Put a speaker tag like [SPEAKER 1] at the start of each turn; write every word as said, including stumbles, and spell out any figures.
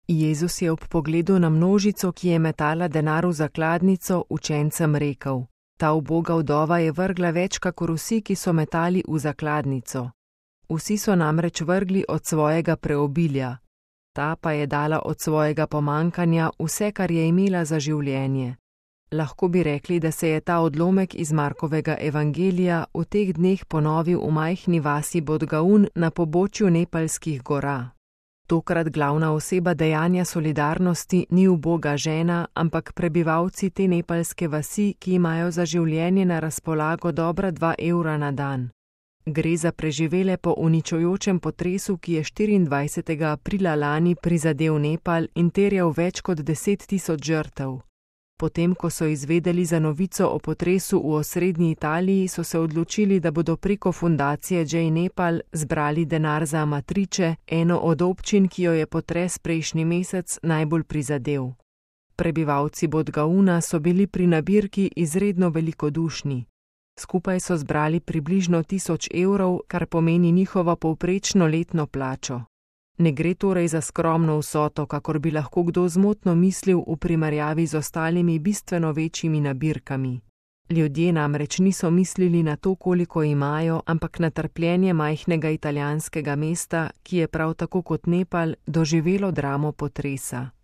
[SPEAKER 1] Jezus je ob pogledu na množico, ki je metala denar v zakladnico, učencem rekel: Ta uboga vdova je vrgla več kakor vsi, ki so metali v zakladnico. Vsi so namreč vrgli od svojega preobilja, ta pa je dala od svojega pomankanja vse, kar je imela za življenje. Lahko bi rekli, da se je ta odlomek iz Markovega evangelija v teh dneh ponovil v majhni vasi Bodgaun na pobočju Nepalskih gora. Tokrat glavna oseba dejanja solidarnosti ni uboga žena, ampak prebivalci te nepalske vasi, ki imajo za življenje na razpolago dobra dva evra na dan. Gre za preživele po uničujočem potresu, ki je štiriindvajsetega aprila lani prizadel Nepal in terjal več kot deset tisoč žrtev. Potem, ko so izvedeli za novico o potresu v osrednji Italiji, so se odločili, da bodo preko fundacije J. Nepal zbrali denar za Amatriče, eno od občin, ki jo je potres prejšnji mesec najbolj prizadel. Prebivalci Bodgauna so bili pri nabirki izredno velikodušni. Skupaj so zbrali približno tisoč evrov, kar pomeni njihovo povprečno letno plačo. Ne gre torej za skromno vsoto, kakor bi lahko kdo zmotno mislil v primerjavi z ostalimi bistveno večjimi nabirkami. Ljudje namreč niso mislili na to, koliko imajo, ampak na trpljenje majhnega italijanskega mesta, ki je prav tako kot Nepal doživelo dramo potresa.